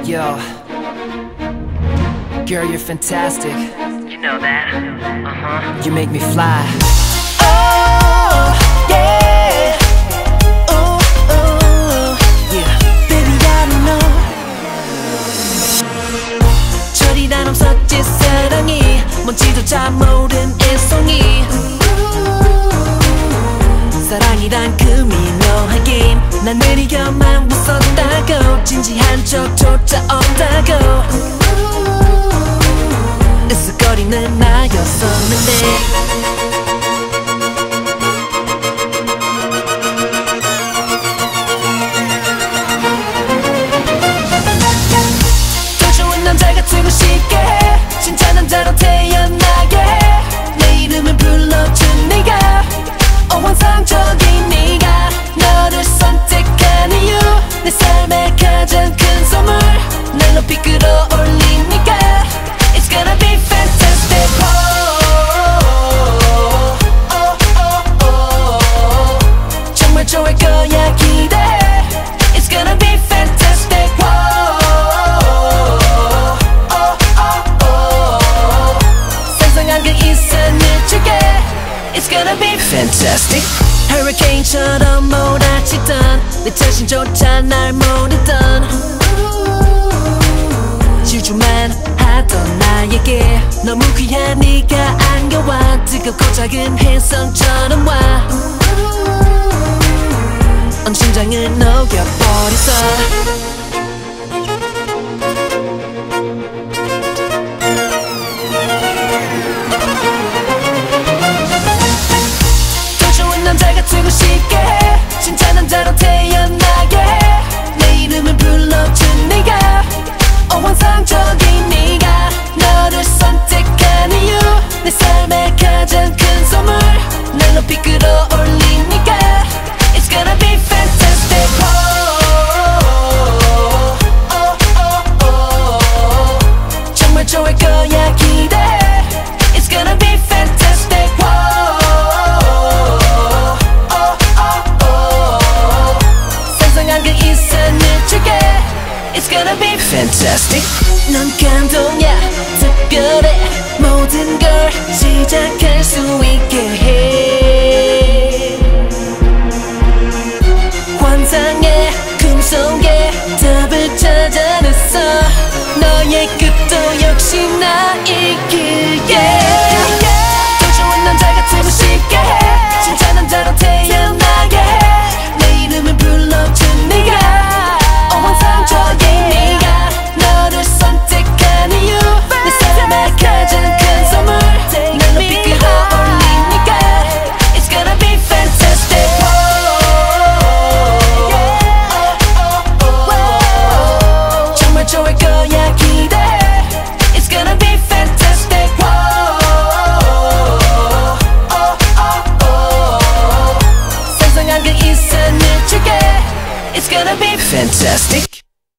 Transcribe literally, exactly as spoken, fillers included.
Yo, girl, you're fantastic. You know that. Uh-huh. You make me fly. Oh, yeah. Ooh, ooh, yeah. Baby, I don't know. 철이란 없었지 사랑이 뭔지조차 모른 애송이. 사랑이란 그 미묘한 게임 난 느리게만 웃었다고 진지한 척조차 없다고 으쓱거리는 나였었는데 더 좋은 남자가 되고 싶게 해 진짜 남자로 태어나게 해 내 이름을 불러준 네가 환상적인 네가 너를 선택한 이유 내 삶의 가장 큰 선물 날 높이 끌어올리니까 It's gonna be fantastic oh, oh, oh, oh. 정말 좋을 거야 기대해 It's gonna be fantastic oh, oh, oh, oh. 상상한 그 이상을 줄게 It's gonna be fantastic Hurricane처럼 몰아치던 내 자신조차 날 모르던 질주만 하던 나에게 너무 귀한 네가 안겨와 뜨겁고 작은 햇선처럼 와 온 심장을 녹여버렸어 남자가 되고 싶게 해 진짜 남자로 태어나게 해 내 이름을 불러준 네가 어 환상적인 네가 너를 선택한 이유 내 삶의 가장 큰 선물 날 높이 끌어올리니까 It's gonna be fantastic oh, oh, oh, oh. 정말 좋을 거야 기대해 It's gonna be fantastic oh. It's gonna be fantastic 넌 감동이야 특별해 모든 걸 시작할 수 있게 해 환상의 꿈속에 답을 찾아냈어 너의 끝도 역시 나이기에 더 좋은 남자가 되고 싶게 해 진짜 남자로 태어나게 해 내 이름을 불러준 네가 환상적인 네가 너를 선택한 이유 내 삶의 가장 큰 선물 날 높이 끌어올리니까 It's gonna be fantastic 정말 좋을 거야 기대해 It's gonna be fantastic 상상한 그 이상을 줄게 It's gonna be fantastic